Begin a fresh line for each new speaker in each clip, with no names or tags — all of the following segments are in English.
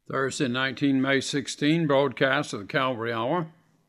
Thursday, May 16, broadcast of the Calvary Hour.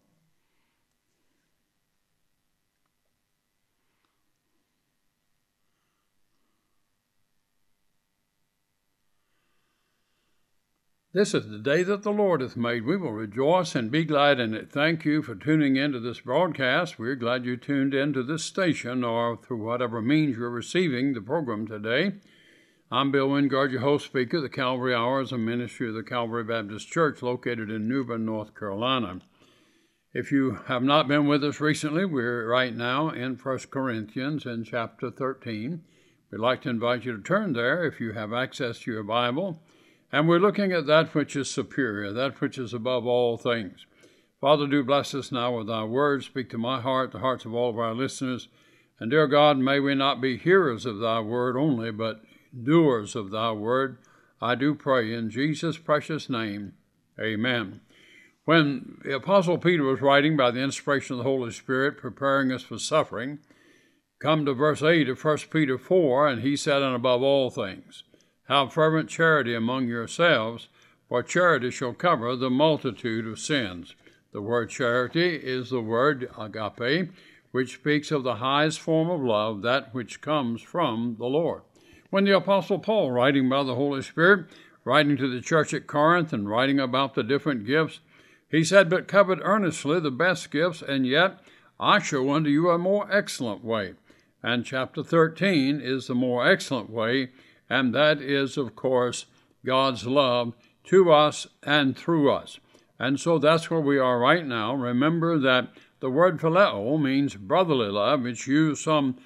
This is the day that the Lord hath made. We will rejoice and be glad in it. Thank you for tuning into this broadcast. We're glad you tuned into this station or through whatever means you're receiving the program today. I'm Bill Wingard, your host speaker. The Calvary Hour is a ministry of the Calvary Baptist Church located in New Bern, North Carolina. If you have not been with us recently, we're right now in 1 Corinthians in chapter 13. We'd like to invite you to turn there if you have access to your Bible. And we're looking at that which is superior, that which is above all things. Father, do bless us now with thy word. Speak to my heart, the hearts of all of our listeners. And dear God, may we not be hearers of thy word only, but doers of thy word. I do pray in Jesus' precious name. Amen. When the Apostle Peter was writing by the inspiration of the Holy Spirit, preparing us for suffering, come to verse 8 of 1 Peter 4, and he said, and above all things, have fervent charity among yourselves, for charity shall cover the multitude of sins. The word charity is the word agape, which speaks of the highest form of love, that which comes from the Lord. When the Apostle Paul, writing by the Holy Spirit, writing to the church at Corinth and writing about the different gifts, he said, but covet earnestly the best gifts, and yet I show unto you a more excellent way. And chapter 13 is the more excellent way, and that is, of course, God's love to us and through us. And so that's where we are right now. Remember that the word phileo means brotherly love. It's used some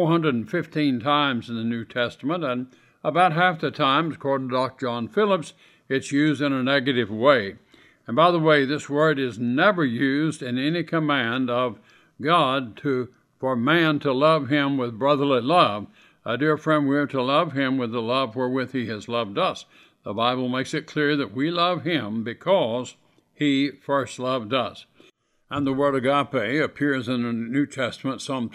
415 times in the New Testament, and about half the time, according to Dr. John Phillips, it's used in a negative way. And by the way, this word is never used in any command of God for man to love him with brotherly love. Dear friend, we are to love him with the love wherewith he has loved us. The Bible makes it clear that we love him because he first loved us. And the word agape appears in the New Testament some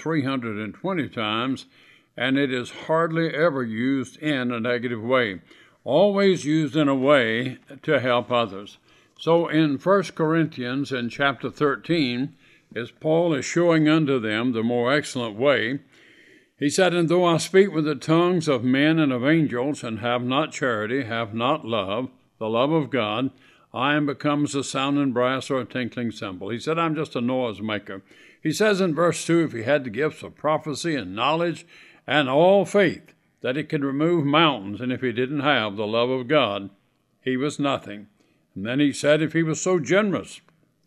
320 times, and it is hardly ever used in a negative way, always used in a way to help others. So in 1 Corinthians in chapter 13, as Paul is showing unto them the more excellent way, he said, and though I speak with the tongues of men and of angels, and have not charity, have not love, the love of God, I am become as a sounding brass or a tinkling cymbal. He said, I'm just a noise maker. He says in verse 2, if he had the gifts of prophecy and knowledge and all faith, that he could remove mountains, and if he didn't have the love of God, he was nothing. And then he said, if he was so generous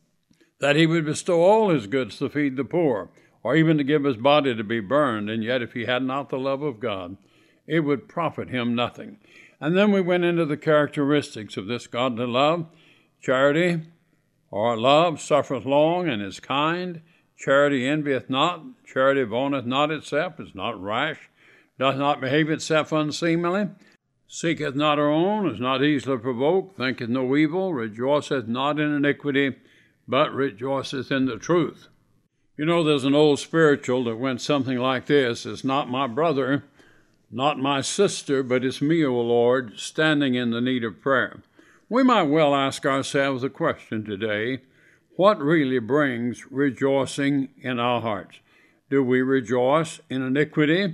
that he would bestow all his goods to feed the poor, or even to give his body to be burned, and yet if he had not the love of God, it would profit him nothing. And then we went into the characteristics of this godly love. Charity, or love, suffereth long and is kind. Charity envieth not. Charity vaunteth not itself, is not rash, doth not behave itself unseemly, seeketh not her own, is not easily provoked, thinketh no evil, rejoiceth not in iniquity, but rejoiceth in the truth. You know, there's an old spiritual that went something like this. It's not my brother, not my sister, but it's me, O Lord, standing in the need of prayer. We might well ask ourselves a question today. What really brings rejoicing in our hearts? Do we rejoice in iniquity,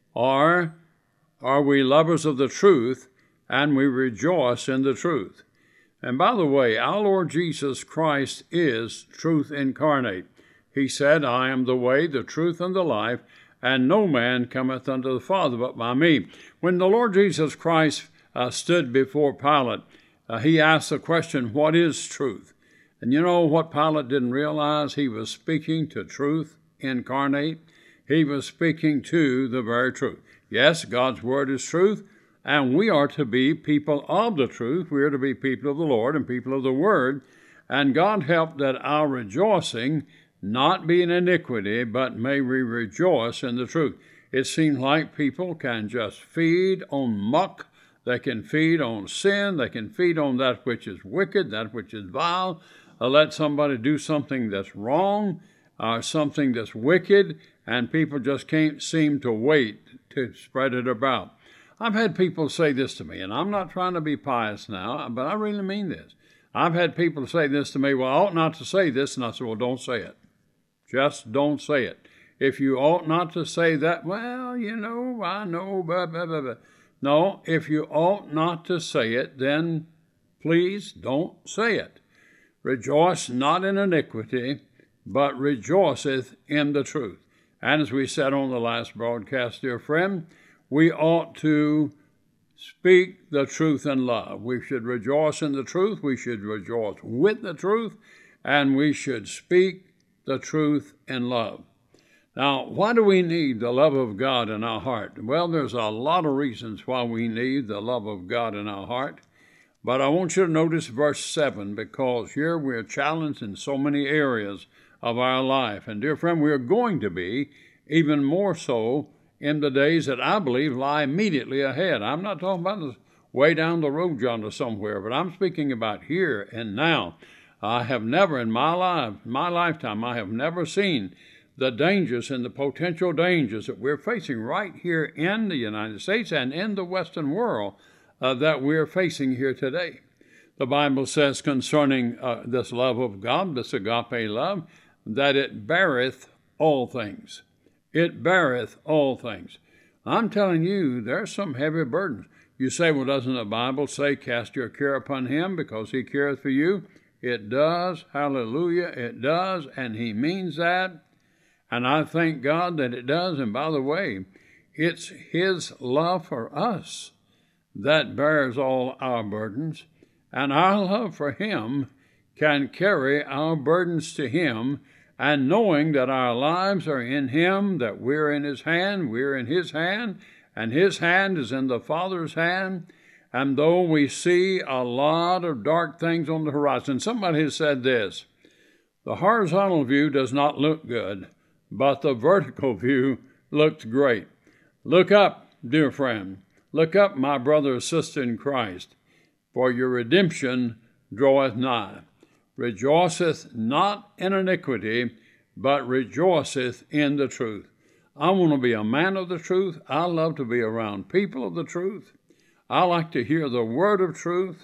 or are we lovers of the truth and we rejoice in the truth? And by the way, our Lord Jesus Christ is truth incarnate. He said, I am the way, the truth, and the life, and no man cometh unto the Father but by me. When the Lord Jesus Christ stood before Pilate, he asked the question, what is truth? And you know what Pilate didn't realize? He was speaking to truth incarnate. He was speaking to the very truth. Yes, God's word is truth, and we are to be people of the truth. We are to be people of the Lord and people of the word. And God help that our rejoicing not be in iniquity, but may we rejoice in the truth. It seems like people can just feed on muck. They can feed on sin. They can feed on that which is wicked, that which is vile. Let somebody do something that's wrong, something that's wicked, and people just can't seem to wait to spread it about. I've had people say this to me, and I'm not trying to be pious now, but I really mean this. I've had people say this to me, well, I ought not to say this, and I said, well, don't say it. Just don't say it. If you ought not to say that, well, I know, blah, blah, blah, blah. No, if you ought not to say it, then please don't say it. Rejoice not in iniquity, but rejoiceth in the truth. And as we said on the last broadcast, dear friend, we ought to speak the truth in love. We should rejoice in the truth, we should rejoice with the truth, and we should speak the truth in love. Now, why do we need the love of God in our heart? Well, there's a lot of reasons why we need the love of God in our heart. But I want you to notice verse 7, because here we're challenged in so many areas of our life. And dear friend, we're going to be even more so in the days that I believe lie immediately ahead. I'm not talking about the way down the road yonder somewhere, but I'm speaking about here and now. I have never in my lifetime, I have never seen the dangers and the potential dangers that we're facing right here in the United States and in the Western world that we're facing here today. The Bible says concerning this love of God, this agape love, that it beareth all things. It beareth all things. I'm telling you, there's some heavy burdens. You say, well, doesn't the Bible say, cast your care upon him because he careth for you? It does. Hallelujah. It does. And he means that. And I thank God that it does. And by the way, it's his love for us that bears all our burdens. And our love for him can carry our burdens to him. And knowing that our lives are in him, that we're in his hand, we're in his hand, and his hand is in the Father's hand. And though we see a lot of dark things on the horizon, somebody has said this, the horizontal view does not look good, but the vertical view looks great. Look up, dear friend. Look up, my brother or sister in Christ, for your redemption draweth nigh. Rejoiceth not in iniquity, but rejoiceth in the truth. I want to be a man of the truth. I love to be around people of the truth. I like to hear the word of truth.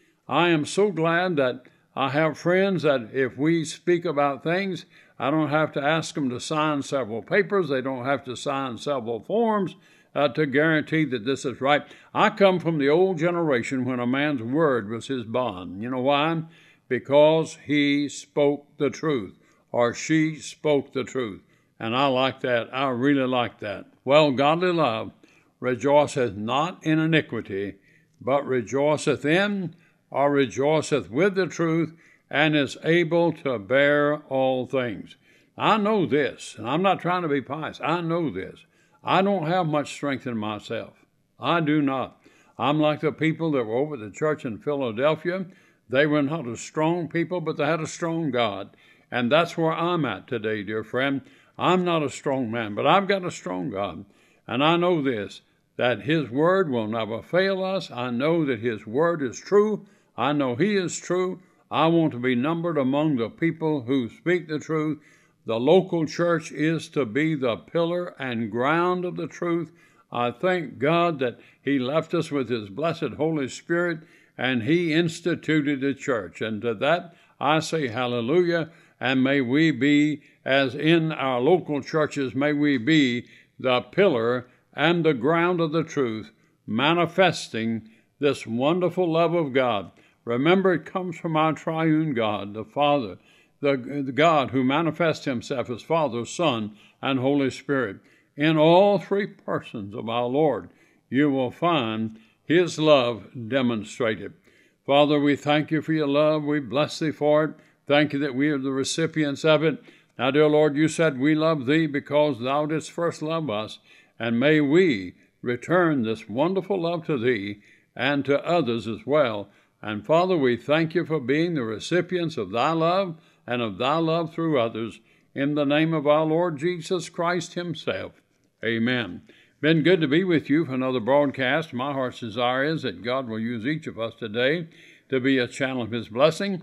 I am so glad that I have friends that if we speak about things, I don't have to ask them to sign several papers. They don't have to sign several forms to guarantee that this is right. I come from the old generation when a man's word was his bond. You know why? Because he spoke the truth, or she spoke the truth. And I like that. I really like that. Well, godly love rejoiceth not in iniquity, but rejoiceth in, or rejoiceth with the truth, and is able to bear all things. I know this, and I'm not trying to be pious. I know this. I don't have much strength in myself. I do not. I'm like the people that were over at the church in Philadelphia. They were not a strong people, but they had a strong God. And that's where I'm at today, dear friend. I'm not a strong man, but I've got a strong God. And I know this, that his word will never fail us. I know that his word is true. I know he is true. I want to be numbered among the people who speak the truth. The local church is to be the pillar and ground of the truth. I thank God that he left us with his blessed Holy Spirit, and he instituted the church. And to that I say hallelujah, and may we be, as in our local churches, may we be the pillar and the ground of the truth, manifesting this wonderful love of God. Remember, it comes from our triune God, the Father, the God who manifests himself as Father, Son, and Holy Spirit. In all three persons of our Lord, you will find his love demonstrated. Father, we thank you for your love. We bless thee for it. Thank you that we are the recipients of it. Now, dear Lord, you said we love thee because thou didst first love us, and may we return this wonderful love to thee and to others as well. And Father, we thank you for being the recipients of thy love and of thy love through others. In the name of our Lord Jesus Christ himself. Amen. Been good to be with you for another broadcast. My heart's desire is that God will use each of us today to be a channel of his blessing.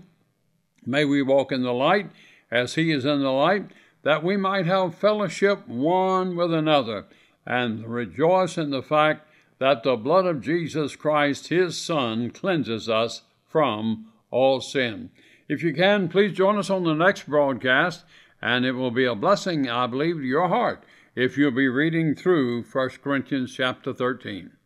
May we walk in the light as he is in the light, that we might have fellowship one with another and rejoice in the fact that the blood of Jesus Christ, his Son, cleanses us from all sin. If you can, please join us on the next broadcast, and it will be a blessing, I believe, to your heart if you'll be reading through 1 Corinthians chapter 13.